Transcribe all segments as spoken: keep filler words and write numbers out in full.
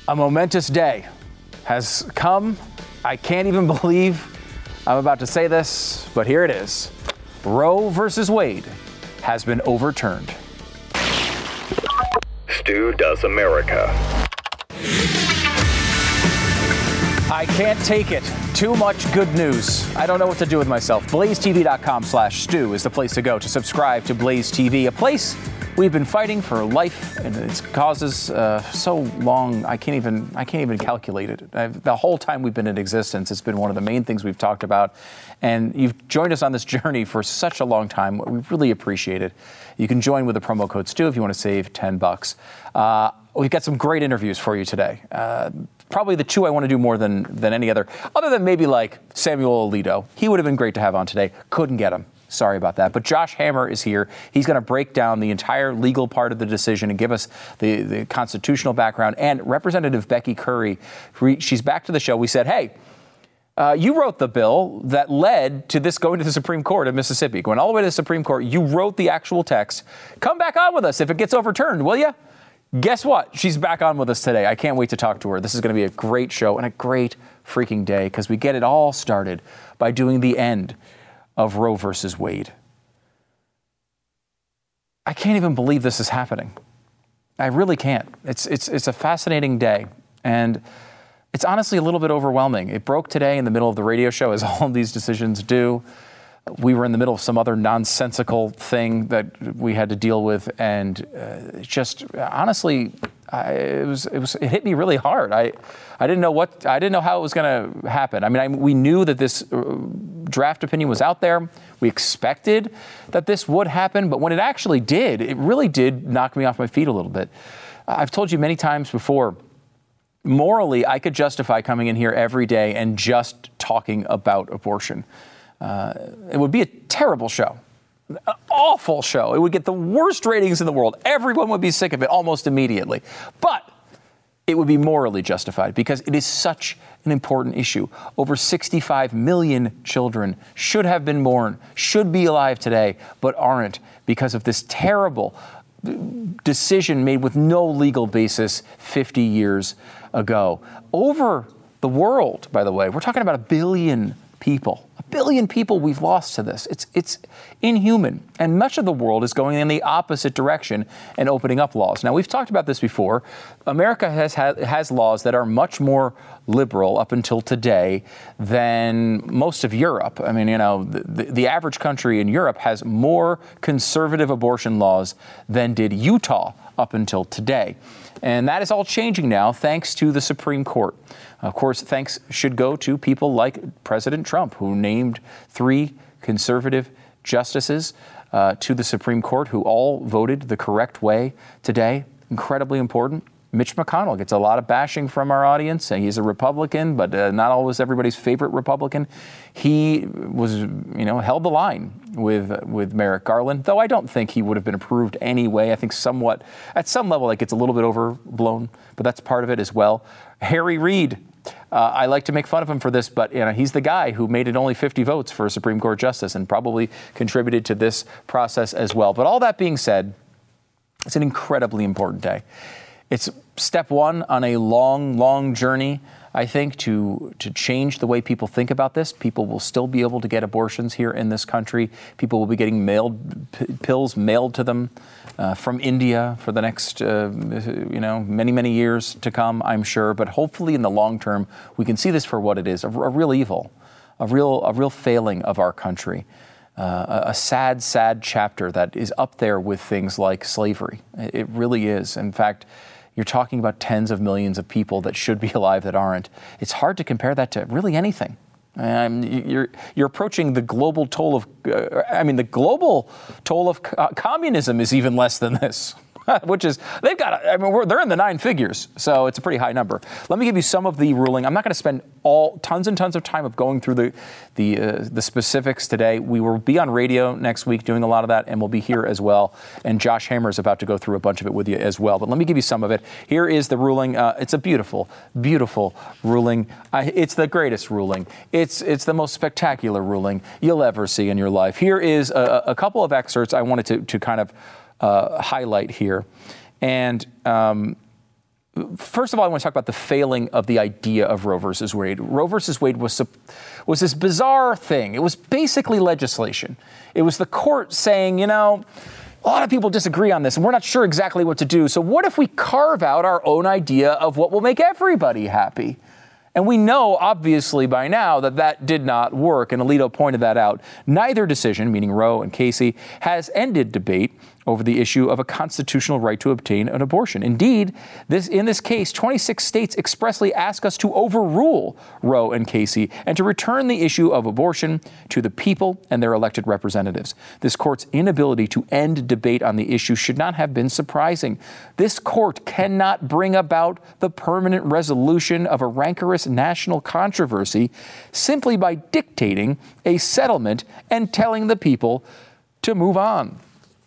A momentous day has come. I can't even believe I'm about to say this, but here it is. Roe versus Wade has been overturned. Stu Does America. I can't take it. Too much good news. I don't know what to do with myself. Blaze T V dot com slash Stu is the place to go to subscribe to Blaze T V, a place we've been fighting for life and its causes uh, so long. I can't even I can't even calculate it. I've, the whole time we've been in existence, it's been one of the main things we've talked about. And you've joined us on this journey for such a long time. We really appreciate it. You can join with the promo code Stu if you want to save ten bucks. Uh, we've got some great interviews for you today. Uh, Probably the two I want to do more than than any other, other than maybe like Samuel Alito. He would have been great to have on today. Couldn't get him. Sorry about that. But Josh Hammer is here. He's going to break down the entire legal part of the decision and give us the, the constitutional background. And Representative Becky Currie, she's back to the show. We said, hey, uh, you wrote the bill that led to this going to the Supreme Court of Mississippi, going all the way to the Supreme Court. You wrote the actual text. Come back on with us if it gets overturned, will you? Guess what? She's back on with us today. I can't wait to talk to her. This is going to be a great show and a great freaking day because we get it all started by doing the end of Roe versus Wade. I can't even believe this is happening. I really can't. It's it's it's a fascinating day, and it's honestly a little bit overwhelming. It broke today in the middle of the radio show, as all of these decisions do. We were in the middle of some other nonsensical thing that we had to deal with, and uh, just honestly, I, it was it was it hit me really hard. I I didn't know what I didn't know how it was going to happen. I mean, I, we knew that this uh, draft opinion was out there. We expected that this would happen, but when it actually did, it really did knock me off my feet a little bit. I've told you many times before. Morally, I could justify coming in here every day and just talking about abortion. Uh, it would be a terrible show, an awful show. It would get the worst ratings in the world. Everyone would be sick of it almost immediately. But it would be morally justified because it is such an important issue. Over sixty-five million children should have been born, should be alive today, but aren't because of this terrible decision made with no legal basis fifty years ago. Over the world, by the way, we're talking about a billion people. A billion people we've lost to this. It's it's inhuman. And much of the world is going in the opposite direction and opening up laws. Now, we've talked about this before. America has ha- has laws that are much more liberal up until today than most of Europe. I mean, you know, the, the average country in Europe has more conservative abortion laws than did Utah up until today. And that is all changing now thanks to the Supreme Court. Of course, thanks should go to people like President Trump, who named three conservative justices uh, to the Supreme Court who all voted the correct way today. Incredibly important. Mitch McConnell gets a lot of bashing from our audience. He's a Republican, but uh, not always everybody's favorite Republican. He was, you know, held the line with with Merrick Garland, though I don't think he would have been approved anyway. I think somewhat, at some level, it gets a little bit overblown, but that's part of it as well. Harry Reid, uh, I like to make fun of him for this, but you know, he's the guy who made it only fifty votes for a Supreme Court justice and probably contributed to this process as well. But all that being said, it's an incredibly important day. It's step one on a long, long journey, I think, to to change the way people think about this. People will still be able to get abortions here in this country. People will be getting mailed p- pills mailed to them uh, from India for the next, uh, you know, many, many years to come, I'm sure. But hopefully in the long term, we can see this for what it is, a, a real evil, a real, a real failing of our country. Uh, a, a sad, sad chapter that is up there with things like slavery. It, it really is. In fact, you're talking about tens of millions of people that should be alive that aren't. It's hard to compare that to really anything. Um, you're you're approaching the global toll of, uh, I mean, the global toll of co- communism is even less than this. Which is, they've got, I mean, we're, they're in the nine figures, so it's a pretty high number. Let me give you some of the ruling. I'm not going to spend all tons and tons of time of going through the the uh, the specifics today. We will be on radio next week doing a lot of that, and we'll be here as well. And Josh Hammer is about to go through a bunch of it with you as well. But let me give you some of it. Here is the ruling. Uh, it's a beautiful, beautiful ruling. I, it's the greatest ruling. It's it's the most spectacular ruling you'll ever see in your life. Here is a, a couple of excerpts I wanted to to kind of Uh, highlight here. And um, First of all, I want to talk about the failing of the idea of Roe versus Wade. Roe versus Wade was, was this bizarre thing. It was basically legislation. It was the court saying, you know, a lot of people disagree on this, and we're not sure exactly what to do. So what if we carve out our own idea of what will make everybody happy? And we know, obviously, by now that that did not work, and Alito pointed that out. Neither decision, meaning Roe and Casey, has ended debate over the issue of a constitutional right to obtain an abortion. Indeed, this, in this case, twenty-six states expressly ask us to overrule Roe and Casey and to return the issue of abortion to the people and their elected representatives. This court's inability to end debate on the issue should not have been surprising. This court cannot bring about the permanent resolution of a rancorous national controversy simply by dictating a settlement and telling the people to move on.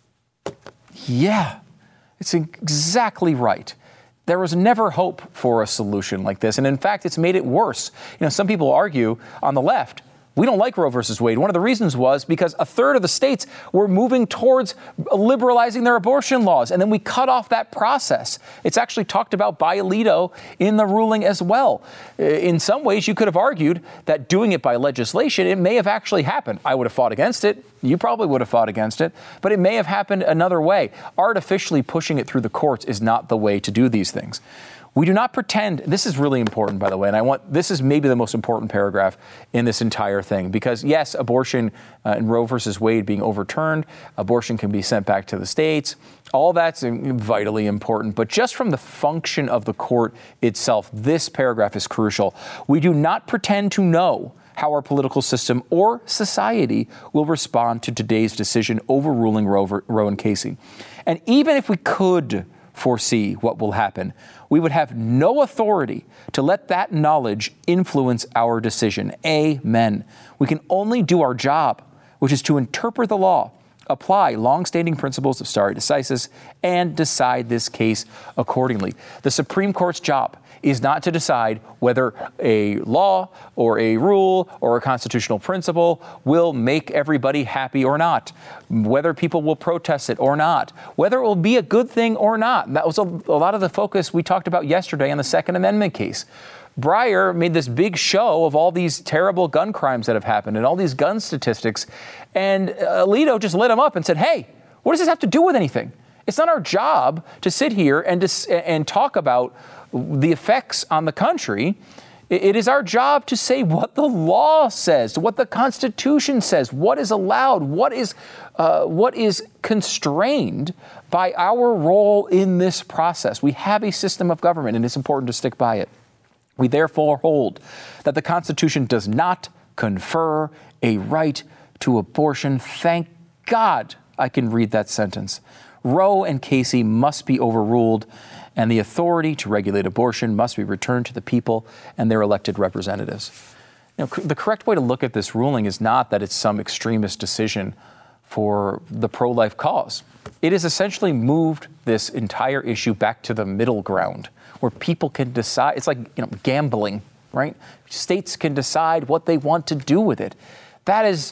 Yeah, it's exactly right. There was never hope for a solution like this. And in fact, it's made it worse. You know, some people argue on the left, we don't like Roe versus Wade. One of the reasons was because a third of the states were moving towards liberalizing their abortion laws. And then we cut off that process. It's actually talked about by Alito in the ruling as well. In some ways, you could have argued that doing it by legislation, it may have actually happened. I would have fought against it. You probably would have fought against it. But it may have happened another way. Artificially pushing it through the courts is not the way to do these things. We do not pretend, this is really important, by the way, and I want, this is maybe the most important paragraph in this entire thing, because yes, abortion uh, in Roe versus Wade being overturned, abortion can be sent back to the states, all that's vitally important, but just from the function of the court itself, this paragraph is crucial. We do not pretend to know how our political system or society will respond to today's decision overruling Roe, Roe and Casey. And even if we could foresee what will happen, we would have no authority to let that knowledge influence our decision. Amen. We can only do our job, which is to interpret the law, apply longstanding principles of stare decisis, and decide this case accordingly. The Supreme Court's job is not to decide whether a law or a rule or a constitutional principle will make everybody happy or not, whether people will protest it or not, whether it will be a good thing or not. That was a, a lot of the focus we talked about yesterday on the Second Amendment case. Breyer made this big show of all these terrible gun crimes that have happened and all these gun statistics, and Alito just lit him up and said, hey, what does this have to do with anything? It's not our job to sit here and, to, and talk about the effects on the country. It is our job to say what the law says, what the Constitution says, what is allowed, what is uh, what is constrained by our role in this process. We have a system of government, and it's important to stick by it. We therefore hold that the Constitution does not confer a right to abortion. Thank God I can read that sentence. Roe and Casey must be overruled, and the authority to regulate abortion must be returned to the people and their elected representatives. You know, the correct way to look at this ruling is not that it's some extremist decision for the pro-life cause. It has essentially moved this entire issue back to the middle ground, where people can decide. It's like, you know, gambling, right? States can decide what they want to do with it. That is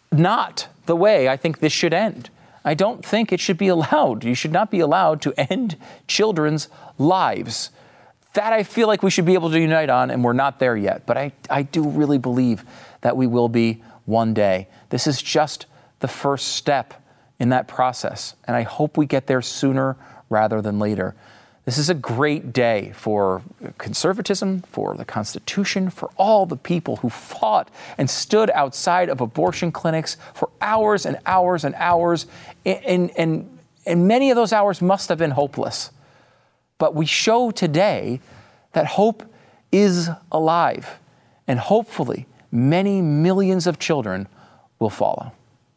not the way I think this should end. I don't think it should be allowed. You should not be allowed to end children's lives. That I feel like we should be able to unite on, and we're not there yet. But I, I do really believe that we will be one day. This is just the first step in that process, and I hope we get there sooner rather than later. This is a great day for conservatism, for the Constitution, for all the people who fought and stood outside of abortion clinics for hours and hours and hours. And, and, and many of those hours must have been hopeless. But we show today that hope is alive. And hopefully, many millions of children will follow.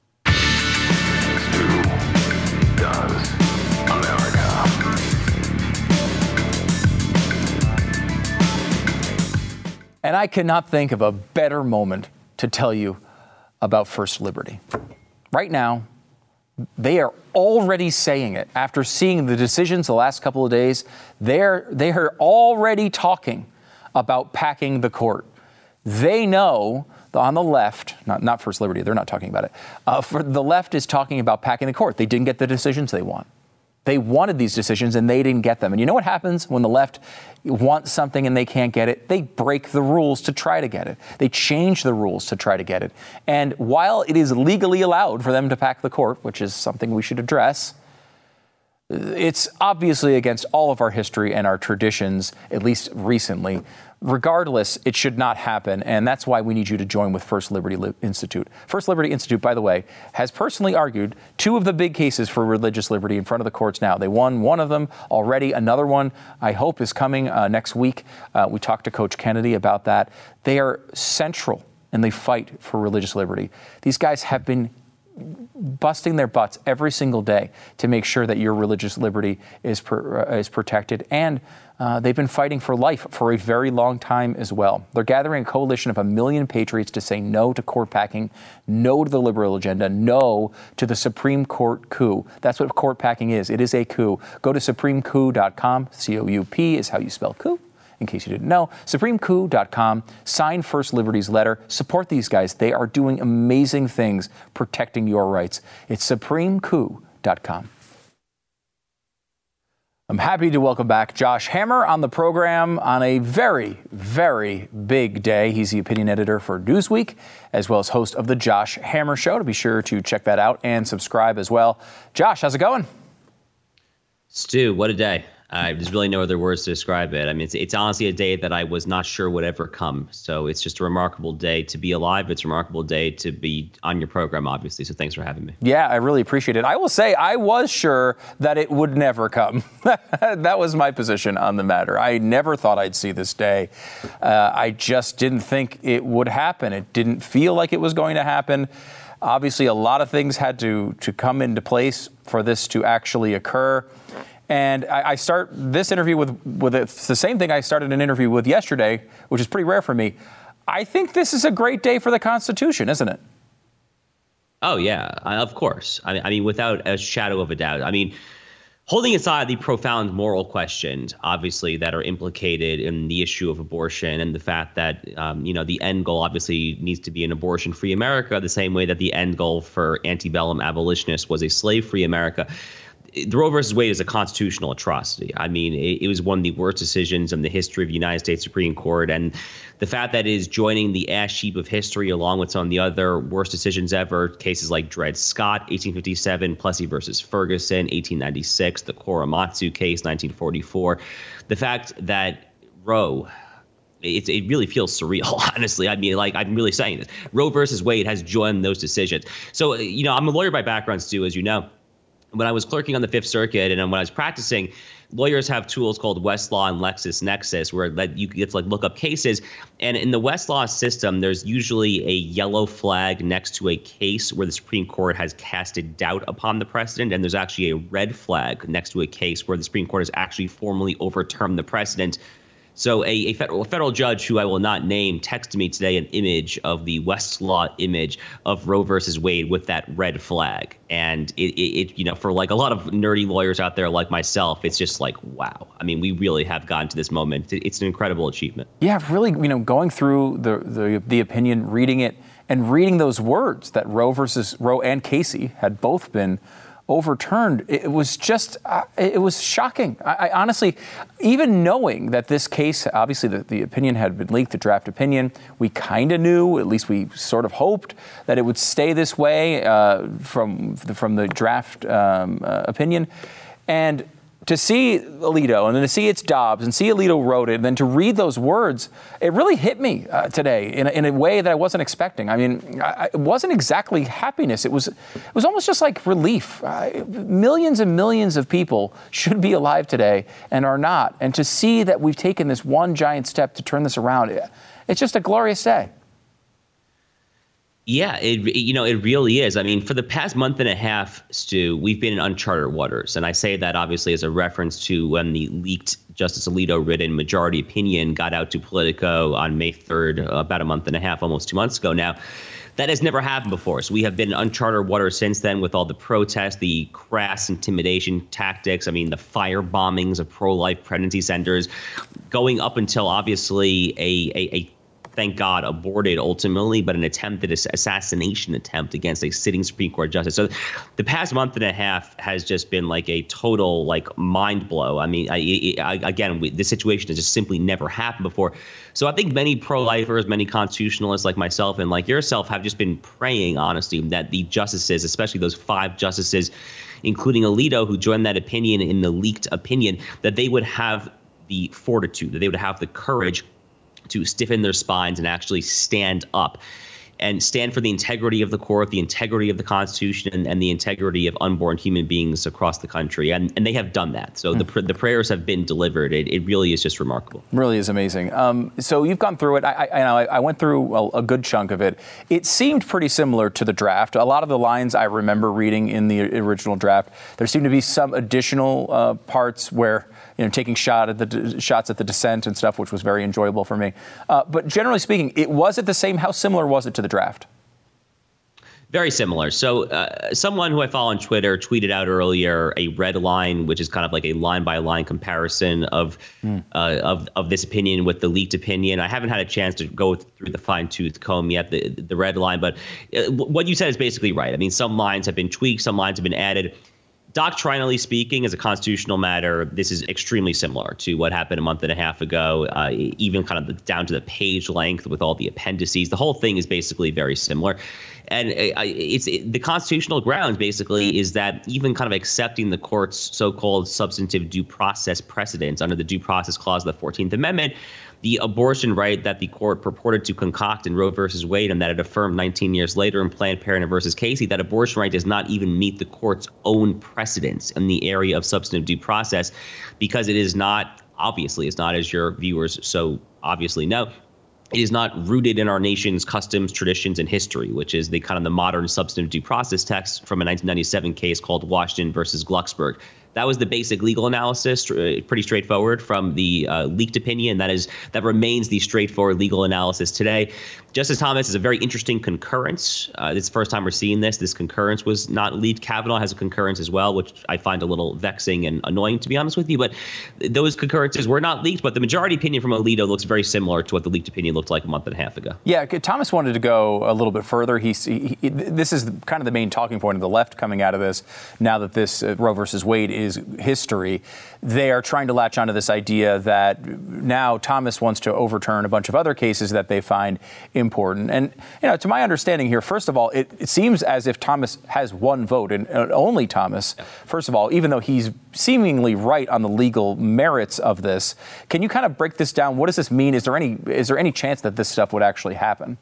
And I cannot think of a better moment to tell you about First Liberty. Right now, they are already saying it. After seeing the decisions the last couple of days, they're, they are already talking about packing the court. They know on the left, not, not First Liberty, they're not talking about it. Uh, for the left is talking about packing the court. They didn't get the decisions they want. They wanted these decisions and they didn't get them. And you know what happens when the left wants something and they can't get it? They break the rules to try to get it. They change the rules to try to get it. And while it is legally allowed for them to pack the court, which is something we should address, it's obviously against all of our history and our traditions, at least recently. Regardless, it should not happen, and that's why we need you to join with First Liberty Institute. First Liberty Institute, by the way, has personally argued two of the big cases for religious liberty in front of the courts now. They won one of them already. Another one, I hope, is coming uh, next week. Uh, we talked to Coach Kennedy about that. They are central, and they fight for religious liberty. These guys have been busting their butts every single day to make sure that your religious liberty is per, uh, is protected, and uh, they've been fighting for life for a very long time as well. They're gathering a coalition of a million patriots to say no to court packing, no to the liberal agenda, no to the Supreme Court coup. That's what court packing is. It is a coup. Go to supreme coup dot com. C O U P is how you spell coup, in case you didn't know. supreme coup dot com. Sign First Liberty's letter. Support these guys. They are doing amazing things protecting your rights. It's supreme coup dot com. I'm happy to welcome back Josh Hammer on the program on a very, very big day. He's the opinion editor for Newsweek, as well as host of the Josh Hammer Show. To be sure to check that out and subscribe as well. Josh, how's it going? Stu, what a day. Uh, there's really no other words to describe it. I mean, it's, it's honestly a day that I was not sure would ever come. So it's just a remarkable day to be alive. It's a remarkable day to be on your program, obviously. So thanks for having me. Yeah, I really appreciate it. I will say I was sure that it would never come. That was my position on the matter. I never thought I'd see this day. Uh, I just didn't think it would happen. It didn't feel like it was going to happen. Obviously, a lot of things had to, to come into place for this to actually occur. And I, I start this interview with, with a, it's the same thing I started an interview with yesterday, which is pretty rare for me. I think this is a great day for the Constitution, isn't it? Oh, yeah, of course. I, I mean, without a shadow of a doubt. I mean, holding aside the profound moral questions, obviously, that are implicated in the issue of abortion and the fact that, um, you know, the end goal obviously needs to be an abortion-free America, the same way that the end goal for antebellum abolitionists was a slave-free America. The Roe versus Wade is a constitutional atrocity. I mean, it, it was one of the worst decisions in the history of the United States Supreme Court. And the fact that it is joining the ash heap of history along with some of the other worst decisions ever, cases like Dred Scott, eighteen fifty-seven, Plessy versus Ferguson, eighteen ninety-six, the Korematsu case, nineteen forty-four. The fact that Roe, It, it really feels surreal, honestly. I mean, like, I'm really saying this. Roe versus Wade has joined those decisions. So, you know, I'm a lawyer by background, Stu, as you know. When I was clerking on the Fifth Circuit and when I was practicing, lawyers have tools called Westlaw and LexisNexis where that you get to like look up cases. And in the Westlaw system, there's usually a yellow flag next to a case where the Supreme Court has casted doubt upon the precedent. And there's actually a red flag next to a case where the Supreme Court has actually formally overturned the precedent. So a, a, federal, a federal judge who I will not name texted me today an image of the Westlaw image of Roe versus Wade with that red flag. And it, it, it, you know, for like a lot of nerdy lawyers out there like myself, it's just like, wow. I mean, we really have gotten to this moment. It's an incredible achievement. Yeah, really, you know, going through the, the, the opinion, reading it and reading those words that Roe versus Roe and Casey had both been overturned, it was just, uh, it was shocking. I, I honestly, even knowing that this case, obviously the, the opinion had been leaked, the draft opinion, we kind of knew, at least we sort of hoped, that it would stay this way uh, from, the, from the draft um, uh, opinion. And to see Alito and then to see it's Dobbs and see Alito wrote it and then to read those words, it really hit me uh, today in a, in a way that I wasn't expecting. I mean, I, it wasn't exactly happiness. It was it was almost just like relief. Uh, millions and millions of people should be alive today and are not. And to see that we've taken this one giant step to turn this around, it's just a glorious day. Yeah, it you know, it really is. I mean, for the past month and a half, Stu, we've been in uncharted waters. And I say that obviously as a reference to when the leaked Justice Alito written majority opinion got out to Politico on May third, about a month and a half, almost two months ago now. That has never happened before. So we have been in uncharted waters since then with all the protests, the crass intimidation tactics. I mean, the fire bombings of pro-life pregnancy centers going up until obviously a, a, a thank God, aborted ultimately, but an attempted assassination attempt against a sitting Supreme Court justice. So the past month and a half has just been like a total like mind blow. I mean, I, I, again, we, this situation has just simply never happened before. So I think many pro-lifers, many constitutionalists like myself and like yourself have just been praying, honestly, that the justices, especially those five justices, including Alito, who joined that opinion in the leaked opinion, that they would have the fortitude, that they would have the courage to stiffen their spines and actually stand up and stand for the integrity of the court, the integrity of the Constitution, and, and the integrity of unborn human beings across the country. And, and they have done that. So mm. the, the prayers have been delivered. It, it really is just remarkable. Really is amazing. Um, so you've gone through it. I, I, I, I went through a, a good chunk of it. It seemed pretty similar to the draft. A lot of the lines I remember reading in the original draft, there seemed to be some additional uh, parts where, you know, taking shot at the shots at the dissent and stuff, which was very enjoyable for me. Uh, but generally speaking, it was it the same? How similar was it to the draft? Very similar. So uh, someone who I follow on Twitter tweeted out earlier a red line, which is kind of like a line by line comparison of mm. uh, of of this opinion with the leaked opinion. I haven't had a chance to go through the fine tooth comb yet, the the red line, but uh, what you said is basically right. I mean, some lines have been tweaked, some lines have been added. Doctrinally speaking, as a constitutional matter, this is extremely similar to what happened a month and a half ago, uh, even kind of the, down to the page length with all the appendices. The whole thing is basically very similar. And it's it, the constitutional grounds basically is that even kind of accepting the court's so-called substantive due process precedents under the Due Process Clause of the fourteenth Amendment, the abortion right that the court purported to concoct in Roe versus Wade and that it affirmed nineteen years later in Planned Parenthood versus Casey, that abortion right does not even meet the court's own precedents in the area of substantive due process, because it is not, obviously, it's not, as your viewers so obviously know, it is not rooted in our nation's customs, traditions, and history, which is the kind of the modern substantive due process text from a nineteen ninety-seven case called Washington versus Glucksberg. That was the basic legal analysis, pretty straightforward from the uh, leaked opinion. That is, that remains the straightforward legal analysis today. Justice Thomas is a very interesting concurrence. Uh, this is the first time we're seeing this. This concurrence was not leaked. Kavanaugh has a concurrence as well, which I find a little vexing and annoying, to be honest with you. But those concurrences were not leaked. But the majority opinion from Alito looks very similar to what the leaked opinion looked like a month and a half ago. Yeah, Thomas wanted to go a little bit further. He, he this is kind of the main talking point of the left coming out of this. Now that this uh, Roe versus Wade is history, they are trying to latch onto this idea that now Thomas wants to overturn a bunch of other cases that they find important. And, you know, to my understanding here, first of all, it, it seems as if Thomas has one vote, and only Thomas. Yeah. First of all, even though he's seemingly right on the legal merits of this, can you kind of break this down? What does this mean? Is there any is there any chance that this stuff would actually happen?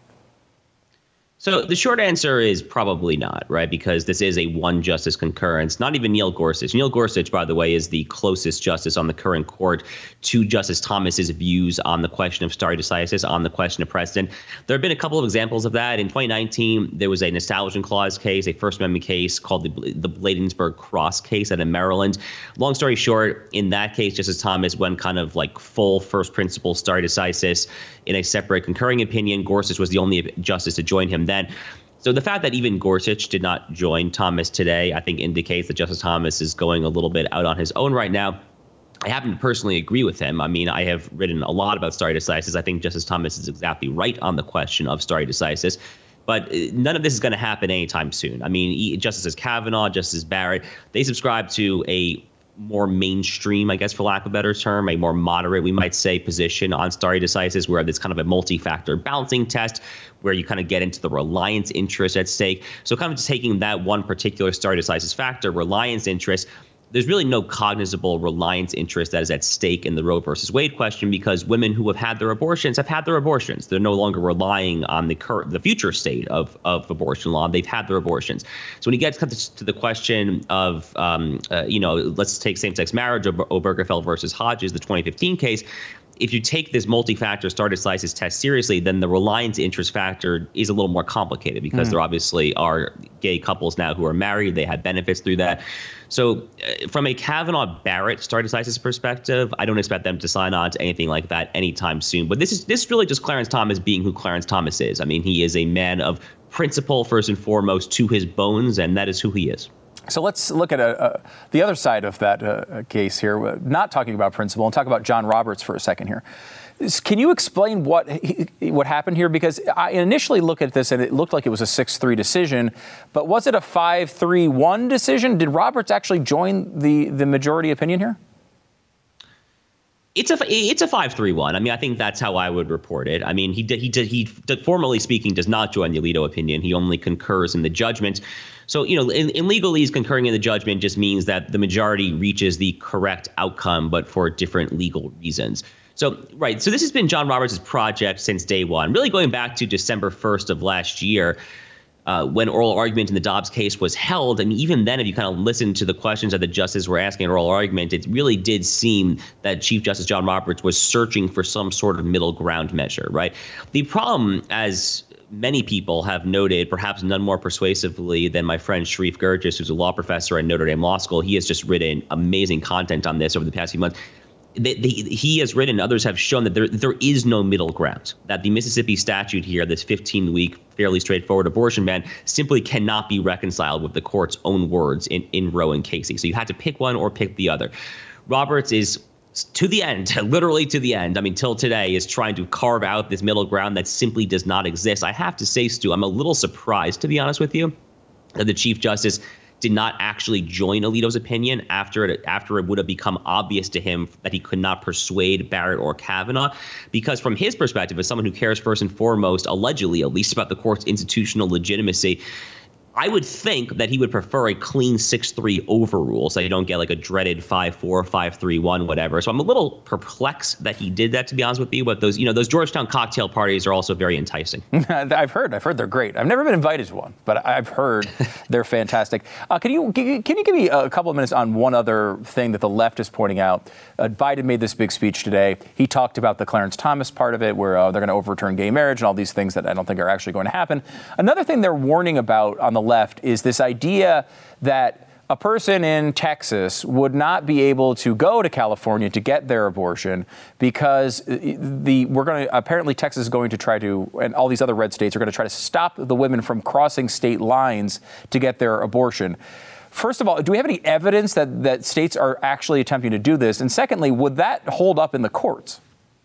So the short answer is probably not, right? Because this is a one justice concurrence. Not even Neil Gorsuch. Neil Gorsuch, by the way, is the closest justice on the current court to Justice Thomas's views on the question of stare decisis, on the question of precedent. There have been a couple of examples of that. In twenty nineteen, there was an Establishment Clause case, a First Amendment case called the, the Bladensburg Cross case out in Maryland. Long story short, in that case, Justice Thomas went kind of like full first principle stare decisis in a separate concurring opinion. Gorsuch was the only justice to join him then. So the fact that even Gorsuch did not join Thomas today, I think indicates that Justice Thomas is going a little bit out on his own right now. I happen to personally agree with him. I mean, I have written a lot about stare decisis. I think Justice Thomas is exactly right on the question of stare decisis. But none of this is going to happen anytime soon. I mean, Justices Kavanaugh, Justice Barrett, they subscribe to a more mainstream, I guess, for lack of a better term, a more moderate, we might say, position on stare decisis, where it's kind of a multi-factor balancing test, where you kind of get into the reliance interest at stake. So kind of just taking that one particular stare decisis factor, reliance interest, there's really no cognizable reliance interest that is at stake in the Roe versus Wade question, because women who have had their abortions have had their abortions. They're no longer relying on the current, the future state of, of abortion law. They've had their abortions. So when you get to the question of, um, uh, you know, let's take same-sex marriage, Obergefell versus Hodges, the twenty fifteen case, if you take this multi-factor stare decisis test seriously, then the reliance interest factor is a little more complicated, because mm. there obviously are gay couples now who are married. They had benefits through that. So uh, from a Kavanaugh-Barrett stare decisis perspective, I don't expect them to sign on to anything like that anytime soon. But this is this really just Clarence Thomas being who Clarence Thomas is. I mean, he is a man of principle, first and foremost, to his bones, and that is who he is. So let's look at a, a, the other side of that uh, case here, not talking about principle, and talk about John Roberts for a second here. Can you explain what what happened here? Because I initially looked at this and it looked like it was a six three decision, but was it a five three one decision? Did Roberts actually join the, the majority opinion here? It's a it's a five three one. I mean, I think that's how I would report it. I mean, he did he did he did, formally speaking does not join the Alito opinion. He only concurs in the judgment. So, you know, in, in legalese, concurring in the judgment just means that the majority reaches the correct outcome, but for different legal reasons. So, right. So this has been John Roberts' project since day one, really going back to December first of last year. Uh, when oral argument in the Dobbs case was held. And even then, if you kind of listen to the questions that the justices were asking in oral argument, it really did seem that Chief Justice John Roberts was searching for some sort of middle ground measure, right? The problem, as many people have noted, perhaps none more persuasively than my friend Sharif Gurgis, who's a law professor at Notre Dame Law School. He has just written amazing content on this over the past few months. The, the, he has written, others have shown that there there is no middle ground, that the Mississippi statute here, this fifteen-week, fairly straightforward abortion ban, simply cannot be reconciled with the court's own words in, in Roe and Casey. So you had to pick one or pick the other. Roberts is, to the end, literally to the end, I mean, till today, is trying to carve out this middle ground that simply does not exist. I have to say, Stu, I'm a little surprised, to be honest with you, that the Chief Justice did not actually join Alito's opinion after it after it would have become obvious to him that he could not persuade Barrett or Kavanaugh, because from his perspective, as someone who cares first and foremost, allegedly at least, about the court's institutional legitimacy, I would think that he would prefer a clean six three overrule, so you don't get like a dreaded five four, five three one, whatever. So I'm a little perplexed that he did that, to be honest with you. But those, you know, those Georgetown cocktail parties are also very enticing. I've heard, I've heard they're great. I've never been invited to one, but I've heard they're fantastic. Uh, can you can you give me a couple of minutes on one other thing that the left is pointing out? Uh, Biden made this big speech today. He talked about the Clarence Thomas part of it, where uh, they're going to overturn gay marriage and all these things that I don't think are actually going to happen. Another thing they're warning about on the left is this idea that a person in Texas would not be able to go to California to get their abortion because the we're going to apparently Texas is going to try to, and all these other red states are going to try to stop the women from crossing state lines to get their abortion. First of all, do we have any evidence that, that states are actually attempting to do this? And secondly, would that hold up in the courts?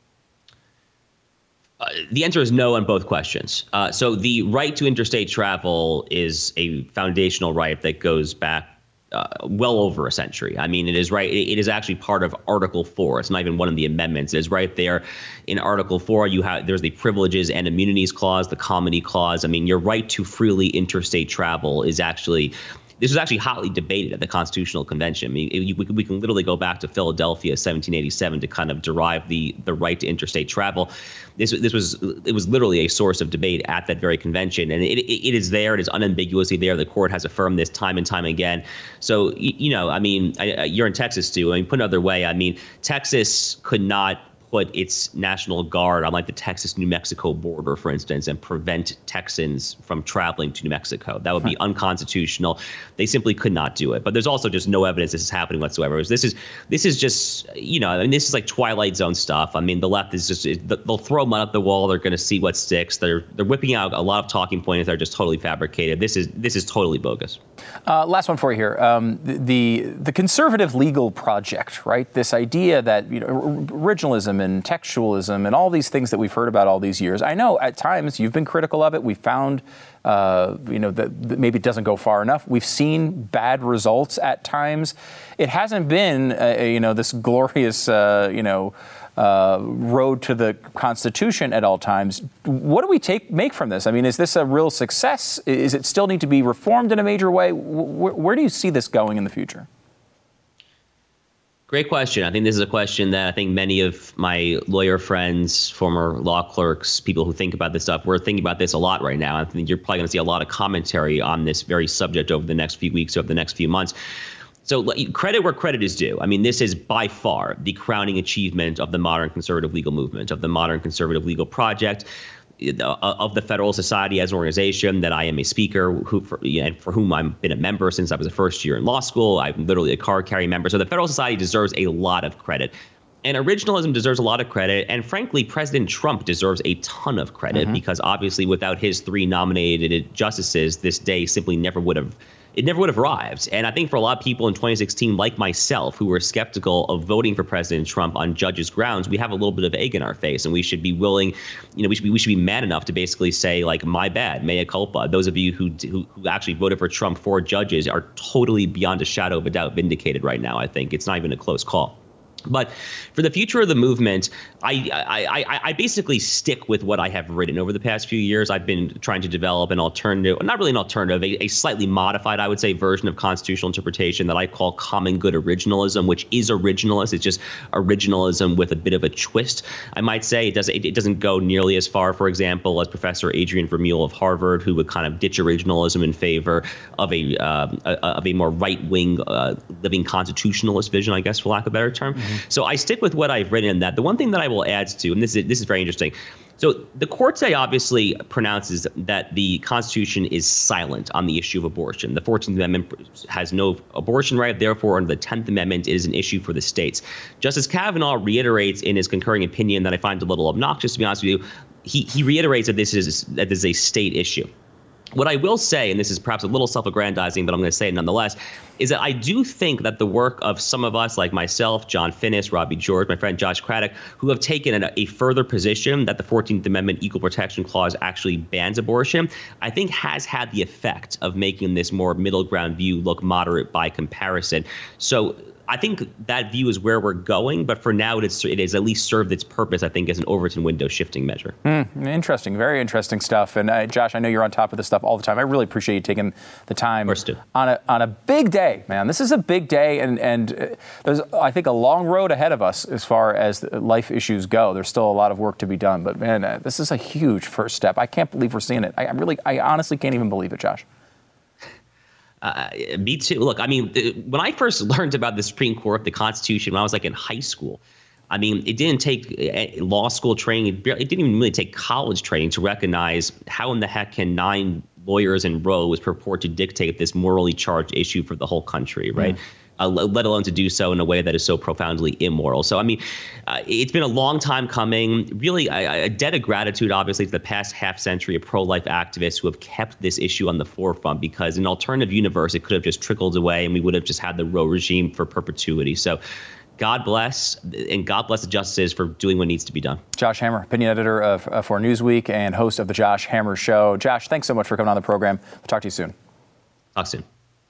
Uh, the answer is no on both questions. Uh, so the right to interstate travel is a foundational right that goes back uh, well over a century. I mean, it is right. It, it is actually part of Article Four. It's not even one of the amendments. It is right there in Article Four. You have there's the Privileges and Immunities Clause, the Comity Clause. I mean, your right to freely interstate travel is actually. This was actually hotly debated at the Constitutional Convention. I mean, it, we, we can literally go back to Philadelphia, seventeen eighty-seven, to kind of derive the the right to interstate travel. This this was it was literally a source of debate at that very convention, and it it, it is there. It is unambiguously there. The court has affirmed this time and time again. So you, you know, I mean, I, you're in Texas too. I mean, put another way, I mean, Texas could not put its National Guard on like the Texas-New Mexico border, for instance, and prevent Texans from traveling to New Mexico. That would be unconstitutional. They simply could not do it. But there's also just no evidence this is happening whatsoever. This is this is just, you know, I mean, this is like Twilight Zone stuff. I mean, the left is just, they'll throw mud at the wall. They're going to see what sticks. They're they're whipping out a lot of talking points that are just totally fabricated. This is this is totally bogus. Uh, last one for you here. Um, the the conservative legal project, right? This idea that, you know, originalism and textualism and all these things that we've heard about all these years. I know at times you've been critical of it. We found, uh, you know, that, that maybe it doesn't go far enough. We've seen bad results at times. It hasn't been, uh, you know, this glorious, uh, you know, uh, road to the Constitution at all times. What do we take make from this? I mean, is this a real success? Is it still need to be reformed in a major way? Where, where do you see this going in the future? Great question. I think this is a question that I think many of my lawyer friends, former law clerks, people who think about this stuff, we're thinking about this a lot right now. I think you're probably going to see a lot of commentary on this very subject over the next few weeks, over the next few months. So credit where credit is due. I mean, this is by far the crowning achievement of the modern conservative legal movement, of the modern conservative legal project, of the Federalist Society as an organization that I am a speaker who for, and for whom I've been a member since I was a first year in law school. I'm literally a card carrying member. So the Federalist Society deserves a lot of credit. And originalism deserves a lot of credit. And frankly, President Trump deserves a ton of credit, mm-hmm. because obviously without his three nominated justices, this day simply never would have it never would have arrived. And I think for a lot of people in twenty sixteen, like myself, who were skeptical of voting for President Trump on judges' grounds, we have a little bit of egg in our face, and we should be willing, you know, we should be, we should be man enough to basically say, like, my bad, mea culpa. Those of you who, who who actually voted for Trump for judges are totally beyond a shadow of a doubt vindicated right now. I think it's not even a close call. But for the future of the movement, I, I, I, I basically stick with what I have written over the past few years. I've been trying to develop an alternative, not really an alternative, a, a slightly modified, I would say, version of constitutional interpretation that I call common good originalism, which is originalist. It's just originalism with a bit of a twist, I might say. It doesn't, it, it doesn't go nearly as far, for example, as Professor Adrian Vermeule of Harvard, who would kind of ditch originalism in favor of a, uh, a of a more right-wing uh, living constitutionalist vision, I guess, for lack of a better term. Mm-hmm. So I stick with what I've written in that. The one thing that I will add to, and this is this is very interesting. So the court today obviously pronounces that the Constitution is silent on the issue of abortion. The fourteenth Amendment has no abortion right. Therefore, under the tenth Amendment, it is an issue for the states. Justice Kavanaugh reiterates in his concurring opinion that I find a little obnoxious, to be honest with you. He he reiterates that this is that this is a state issue. What I will say, and this is perhaps a little self-aggrandizing, but I'm going to say it nonetheless, is that I do think that the work of some of us, like myself, John Finnis, Robbie George, my friend Josh Craddock, who have taken a, a further position that the fourteenth Amendment Equal Protection Clause actually bans abortion, I think has had the effect of making this more middle ground view look moderate by comparison. So I think that view is where we're going, but for now, it is, it has at least served its purpose, I think, as an Overton window shifting measure. Mm, interesting, very interesting stuff. And uh, Josh, I know you're on top of this stuff all the time. I really appreciate you taking the time on a on a big day, man. This is a big day, and and there's, I think, a long road ahead of us as far as life issues go. There's still a lot of work to be done, but man, uh, this is a huge first step. I can't believe we're seeing it. I really, I honestly can't even believe it, Josh. Uh, me too. Look, I mean, the, when I first learned about the Supreme Court, the Constitution, when I was like in high school, I mean, it didn't take uh, law school training. It, barely, it didn't even really take college training to recognize how in the heck can nine lawyers in rows purport to dictate this morally charged issue for the whole country, right? Mm. Uh, let alone to do so in a way that is so profoundly immoral. So, I mean, uh, it's been a long time coming. Really, a, a debt of gratitude, obviously, to the past half century of pro-life activists who have kept this issue on the forefront, because in an alternative universe, it could have just trickled away and we would have just had the Roe regime for perpetuity. So God bless, and God bless the justices for doing what needs to be done. Josh Hammer, opinion editor of, uh, for Newsweek and host of the Josh Hammer Show. Josh, thanks so much for coming on the program. We'll talk to you soon. Talk soon.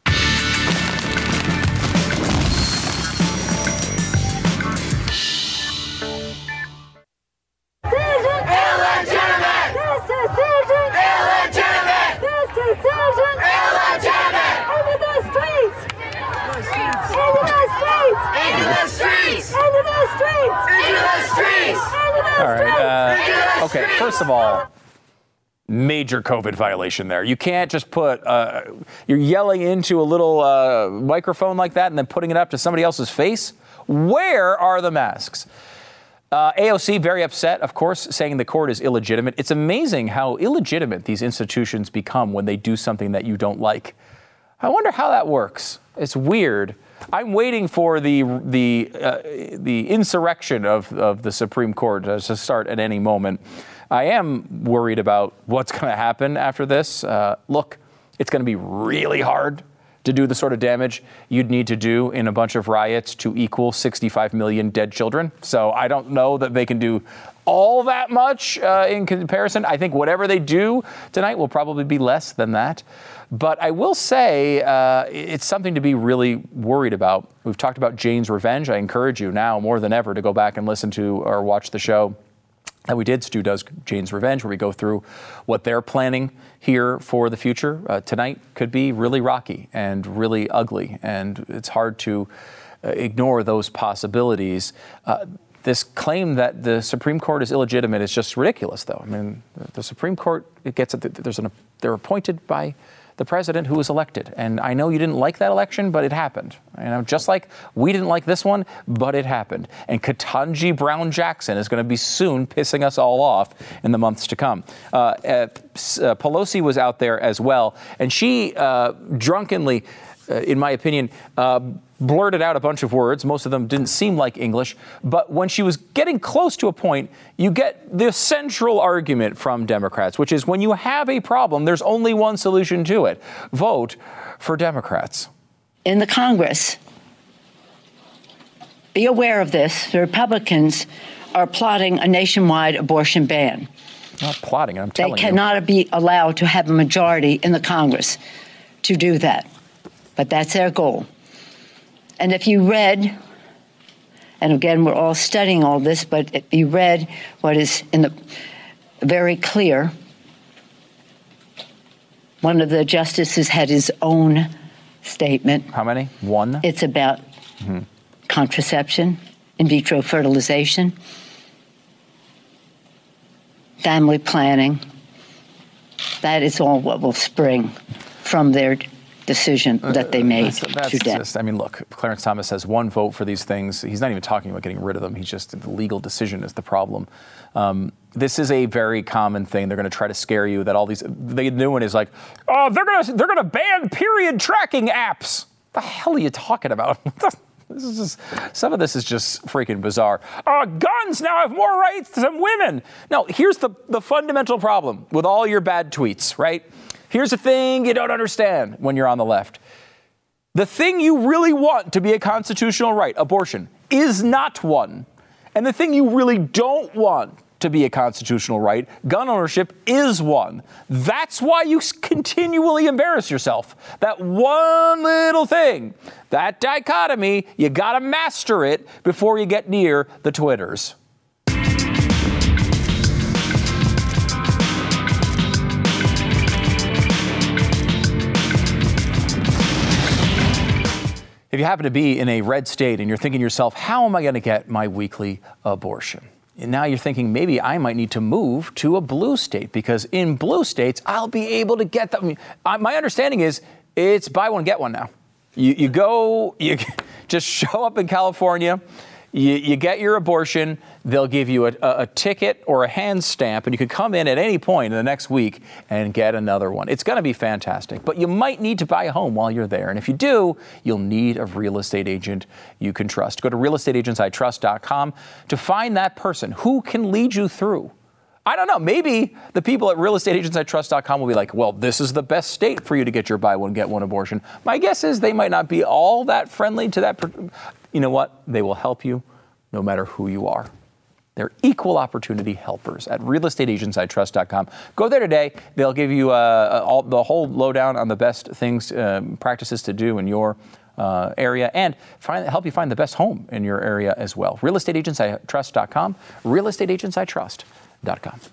All right. Uh, okay. First of all, major COVID violation there. You can't just put, uh, you're yelling into a little uh, microphone like that and then putting it up to somebody else's face. Where are the masks? Uh, A O C very upset, of course, saying the court is illegitimate. It's amazing how illegitimate these institutions become when they do something that you don't like. I wonder how that works. It's weird. I'm waiting for the the uh, the insurrection of, of the Supreme Court to start at any moment. I am worried about what's going to happen after this. Uh, look, it's going to be really hard to do the sort of damage you'd need to do in a bunch of riots to equal sixty-five million dead children. So I don't know that they can do all that much uh, in comparison. I think whatever they do tonight will probably be less than that. But I will say uh, it's something to be really worried about. We've talked about Jane's Revenge. I encourage you now more than ever to go back and listen to or watch the show that we did, Stu Does Jane's Revenge, where we go through what they're planning here for the future. Uh, tonight could be really rocky and really ugly, and it's hard to uh, ignore those possibilities. Uh, This claim that the Supreme Court is illegitimate is just ridiculous, though. I mean, the Supreme Court, it gets there's an they're appointed by the president who was elected, and I know you didn't like that election, but it happened. You know, just like we didn't like this one, but it happened. And Ketanji Brown Jackson is going to be soon pissing us all off in the months to come. Uh, uh, Pelosi was out there as well, and she uh, drunkenly, uh, in my opinion, uh, blurted out a bunch of words. Most of them didn't seem like English. But when she was getting close to a point, you get the central argument from Democrats, which is when you have a problem, there's only one solution to it. Vote for Democrats. In the Congress, be aware of this. The Republicans are plotting a nationwide abortion ban. Not plotting, I'm telling you. They cannot be allowed to have a majority in the Congress to do that. But that's their goal. And if you read, and again, we're all studying all this, but if you read what is in the very clear, one of the justices had his own statement. How many? One? It's about mm-hmm. contraception, in vitro fertilization, family planning. That is all what will spring from their decision that they made uh, that's, that's to death. Just, I mean, look, Clarence Thomas has one vote for these things. He's not even talking about getting rid of them. He's just, the legal decision is the problem. Um, this is a very common thing. They're going to try to scare you that all these, the new one is like, oh, they're going to, they're going to ban period tracking apps. What the hell are you talking about? This is just, some of this is just freaking bizarre. Uh, guns now have more rights than women. No, here's the, the fundamental problem with all your bad tweets, right? Here's the thing you don't understand when you're on the left. The thing you really want to be a constitutional right, abortion, is not one. And the thing you really don't want to be a constitutional right, gun ownership, is one. That's why you continually embarrass yourself. That one little thing, that dichotomy, you gotta master it before you get near the Twitters. If you happen to be in a red state and you're thinking to yourself, how am I going to get my weekly abortion? And now you're thinking maybe I might need to move to a blue state because in blue states, I'll be able to get them. My understanding is it's buy one, get one now. You, you go, you just show up in California, you, you get your abortion, they'll give you a, a, a ticket or a hand stamp, and you can come in at any point in the next week and get another one. It's going to be fantastic, but you might need to buy a home while you're there. And if you do, you'll need a real estate agent you can trust. Go to real estate agents I trust dot com to find that person who can lead you through. I don't know, maybe the people at real estate agents I trust dot com will be like, well, this is the best state for you to get your buy one, get one abortion. My guess is they might not be all that friendly to that. Per- you know what? They will help you no matter who you are. They're equal opportunity helpers at real estate agents I trust dot com. Go there today. They'll give you uh, all, the whole lowdown on the best things, um, practices to do in your uh, area, and find, help you find the best home in your area as well. real estate agents I trust dot com, real estate agents I trust dot com.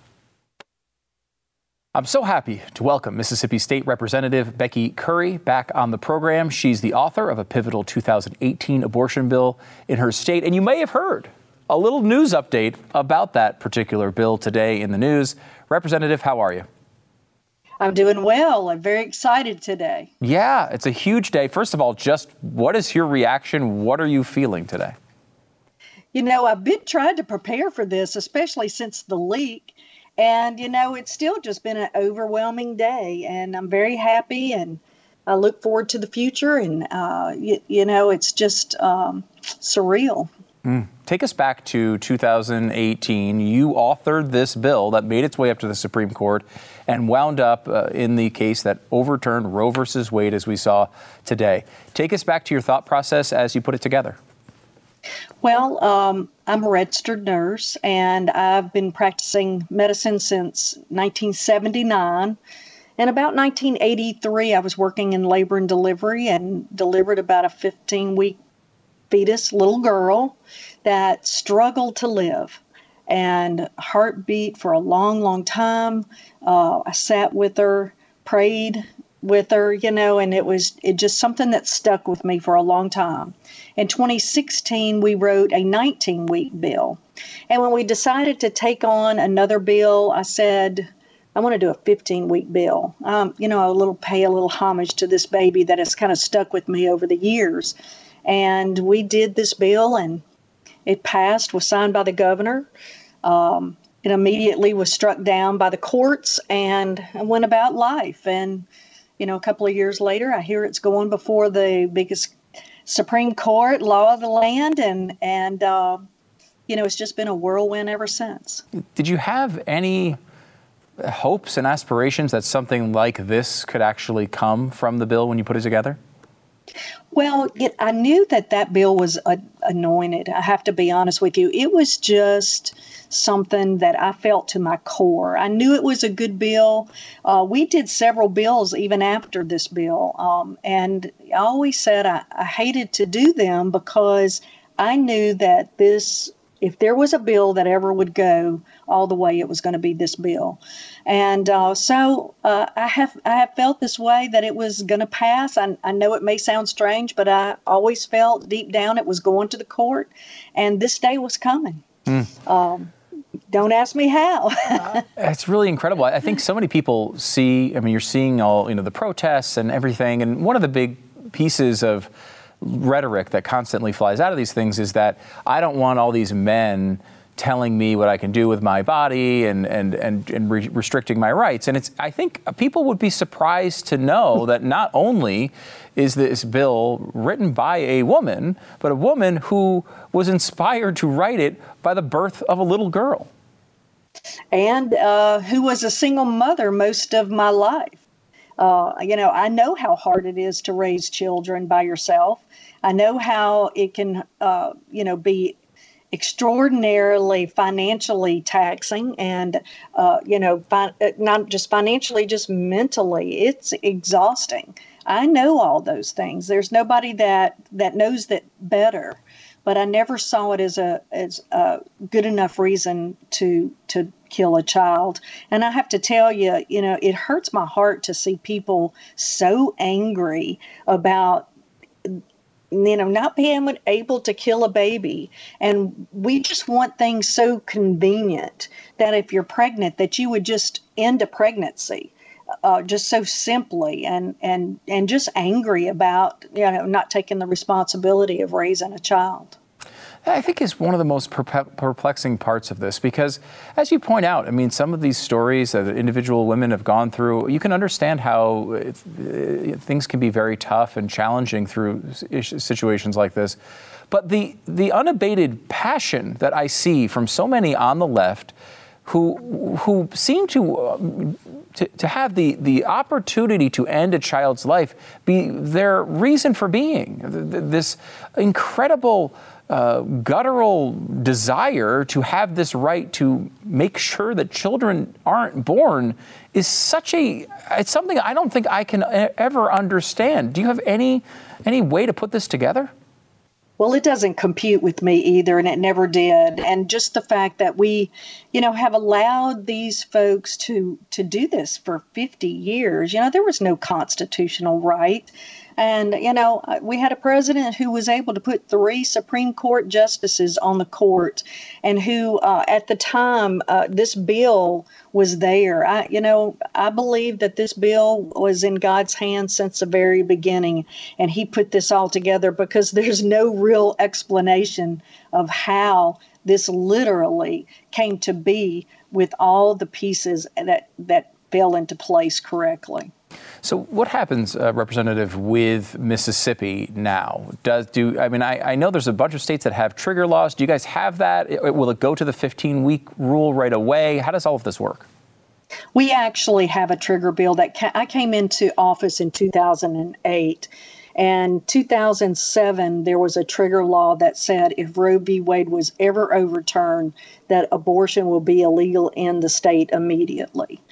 I'm so happy to welcome Mississippi State Representative Becky Currie back on the program. She's the author of a pivotal two thousand eighteen abortion bill in her state, and you may have heard a little news update about that particular bill today in the news. Representative, how are you? I'm doing well. I'm very excited today. Yeah, it's a huge day. First of all, just what is your reaction? What are you feeling today? You know, I've been trying to prepare for this, especially since the leak. And, you know, it's still just been an overwhelming day. And I'm very happy and I look forward to the future. And, uh, you, you know, it's just um, surreal. Mm. Take us back to two thousand eighteen. You authored this bill that made its way up to the Supreme Court and wound up uh, in the case that overturned Roe versus Wade, as we saw today. Take us back to your thought process as you put it together. Well, um, I'm a registered nurse, and I've been practicing medicine since nineteen seventy-nine. And about nineteen eighty-three, I was working in labor and delivery and delivered about a fifteen-week fetus little girl that struggled to live and heartbeat for a long, long time. Uh, I sat with her, prayed with her, you know, and it was it just something that stuck with me for a long time. In twenty sixteen, we wrote a nineteen-week bill. And when we decided to take on another bill, I said, I want to do a fifteen-week bill. Um, you know, a little pay a little homage to this baby that has kind of stuck with me over the years. And we did this bill, and it passed, was signed by the governor. Um, it immediately was struck down by the courts, and I went about life. And, you know, a couple of years later, I hear it's going before the biggest Supreme Court, law of the land, and, and uh, you know, it's just been a whirlwind ever since. Did you have any hopes and aspirations that something like this could actually come from the bill when you put it together? Well, it, I knew that that bill was uh, anointed. I have to be honest with you. It was just something that I felt to my core. I knew it was a good bill. Uh, we did several bills even after this bill. Um, and I always said I, I hated to do them because I knew that this, if there was a bill that ever would go all the way, it was going to be this bill. And uh, so uh, I have I have felt this way, that it was going to pass. I, I know it may sound strange, but I always felt deep down it was going to the court, and this day was coming. Mm. Um, don't ask me how. uh, it's really incredible. I think so many people see, I mean, you're seeing all, you know, the protests and everything, and one of the big pieces of rhetoric that constantly flies out of these things is that I don't want all these men telling me what I can do with my body and and and, and re- restricting my rights. And it's I think people would be surprised to know that not only is this bill written by a woman, but a woman who was inspired to write it by the birth of a little girl. And uh, who was a single mother most of my life. Uh, you know, I know how hard it is to raise children by yourself. I know how it can, uh, you know, be extraordinarily financially taxing and, uh, you know, fi- not just financially, just mentally. It's exhausting. I know all those things. There's nobody that, that knows that better, but I never saw it as a as a good enough reason to to kill a child. And I have to tell you, you know, it hurts my heart to see people so angry about, you know, not being able to kill a baby. And we just want things so convenient that if you're pregnant, that you would just end a pregnancy uh, just so simply, and, and, and just angry about, you know, not taking the responsibility of raising a child. I think is one of the most perplexing parts of this, because as you point out, I mean, some of these stories that individual women have gone through, you can understand how it, it, things can be very tough and challenging through situations like this. But the, the unabated passion that I see from so many on the left who who seem to, uh, to, to have the, the opportunity to end a child's life be their reason for being, this incredible Uh, guttural desire to have this right to make sure that children aren't born is such a, it's something I don't think I can ever understand. Do you have any any way to put this together? Well, it doesn't compute with me either, and it never did. And just the fact that we, you know, have allowed these folks to to do this for fifty years, you know, there was no constitutional right. And, you know, we had a president who was able to put three Supreme Court justices on the court, and who uh, at the time uh, this bill was there. I, you know, I believe that this bill was in God's hands since the very beginning, and he put this all together because there's no real explanation of how this literally came to be with all the pieces that, that fell into place correctly. So what happens, uh, Representative, with Mississippi now? Does do I mean, I, I know there's a bunch of states that have trigger laws. Do you guys have that? It, will it go to the fifteen-week rule right away? How does all of this work? We actually have a trigger bill that ca- I came into office in two thousand eight. And two thousand seven, there was a trigger law that said if Roe v. Wade was ever overturned, that abortion will be illegal in the state immediately.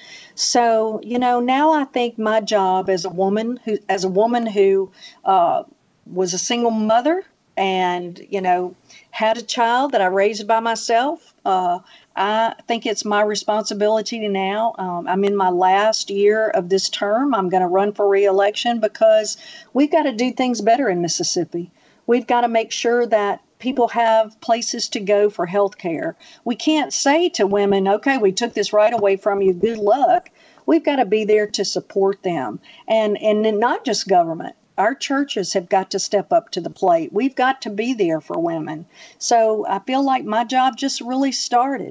So, you know, now I think my job as a woman who, as a woman who uh, was a single mother and, you know, had a child that I raised by myself, uh, I think it's my responsibility now. Um, I'm in my last year of this term. I'm going to run for re-election because we've got to do things better in Mississippi. We've got to make sure that people have places to go for health care. We can't say to women, okay, we took this right away from you, good luck. We've got to be there to support them. And, and not just government. Our churches have got to step up to the plate. We've got to be there for women. So I feel like my job just really started.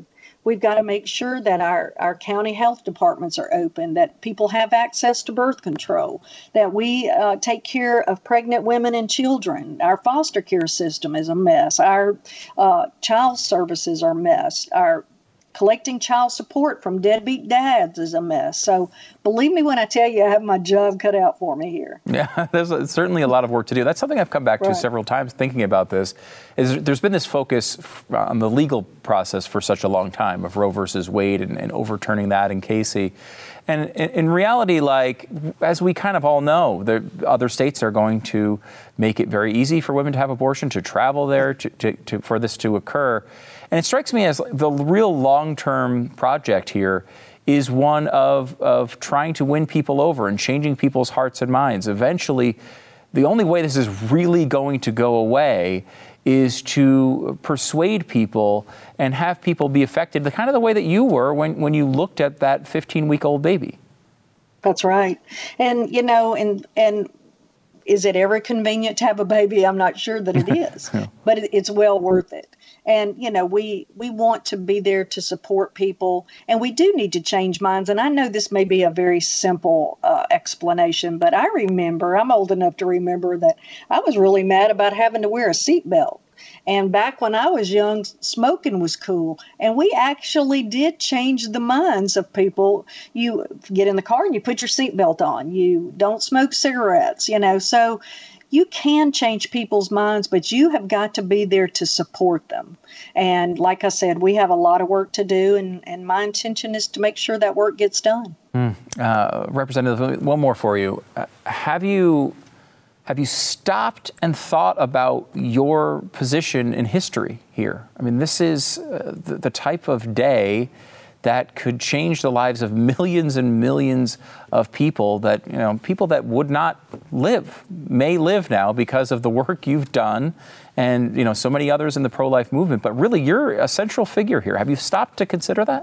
We've got to make sure that our, our county health departments are open, that people have access to birth control, that we uh, take care of pregnant women and children. Our foster care system is a mess. Our uh, child services are a mess. Our collecting child support from deadbeat dads is a mess. So believe me when I tell you I have my job cut out for me here. Yeah, there's certainly a lot of work to do. That's something I've come back to Right. several times thinking about this, is there's been this focus on the legal process for such a long time of Roe versus Wade and, and overturning that in Casey. And in, in reality, like, as we kind of all know, the other states are going to make it very easy for women to have abortion, to travel there, to, to, to for this to occur. And it strikes me as the real long-term project here is one of, of trying to win people over and changing people's hearts and minds. Eventually, the only way this is really going to go away is to persuade people and have people be affected the kind of the way that you were when, when you looked at that fifteen-week-old baby. That's right. And, you know, and and is it ever convenient to have a baby? I'm not sure that it is, yeah. but it, it's well worth it. And, you know, we, we want to be there to support people, and we do need to change minds. And I know this may be a very simple uh, explanation, but I remember, I'm old enough to remember that I was really mad about having to wear a seatbelt. And back when I was young, smoking was cool. And we actually did change the minds of people. You get in the car and you put your seatbelt on. You don't smoke cigarettes, you know. So you can change people's minds, but you have got to be there to support them. And like I said, we have a lot of work to do, and, and my intention is to make sure that work gets done. Mm. Uh, Representative, one more for you. Uh, have you have you stopped and thought about your position in history here? I mean, this is uh, the, the type of day that could change the lives of millions and millions of people that, you know, people that would not live, may live now because of the work you've done and, you know, so many others in the pro-life movement. But really, you're a central figure here. Have you stopped to consider that?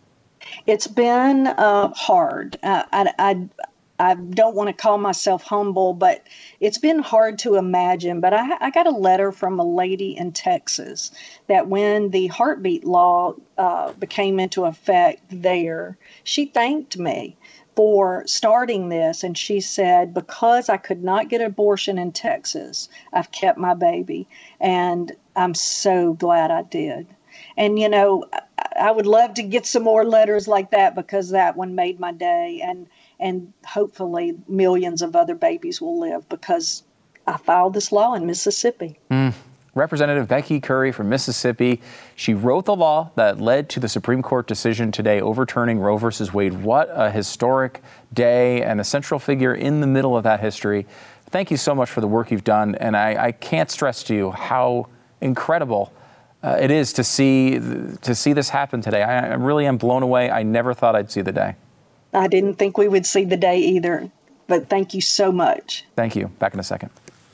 It's been uh, hard. Uh, I, I, I don't want to call myself humble, but it's been hard to imagine. But I, I got a letter from a lady in Texas that when the heartbeat law uh, became into effect there, she thanked me for starting this. And she said, because I could not get an abortion in Texas, I've kept my baby. And I'm so glad I did. And, you know, I would love to get some more letters like that, because that one made my day. And and hopefully millions of other babies will live because I filed this law in Mississippi. Mm. Representative Becky Currie from Mississippi. She wrote the law that led to the Supreme Court decision today overturning Roe versus Wade. What a historic day, and a central figure in the middle of that history. Thank you so much for the work you've done. And I, I can't stress to you how incredible uh, it is to see to see this happen today. I, I really am blown away. I never thought I'd see the day. I didn't think we would see the day either, but thank you so much. Thank you. Back in a second.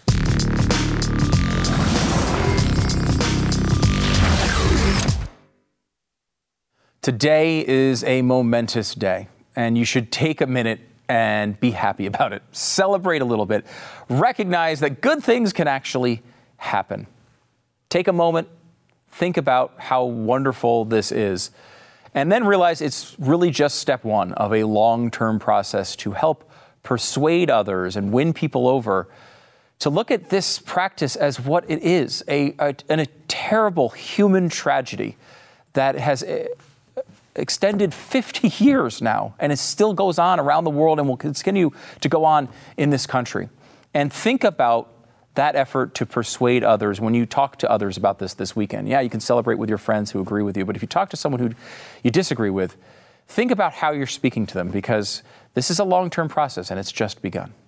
Today is a momentous day, and you should take a minute and be happy about it. Celebrate a little bit. Recognize that good things can actually happen. Take a moment, think about how wonderful this is. And then realize it's really just step one of a long-term process to help persuade others and win people over to look at this practice as what it is, a, a, a terrible human tragedy that has extended fifty years now, and it still goes on around the world and will continue to go on in this country. And think about that effort to persuade others when you talk to others about this this weekend. Yeah, you can celebrate with your friends who agree with you, but if you talk to someone who you disagree with, think about how you're speaking to them, because this is a long-term process and it's just begun.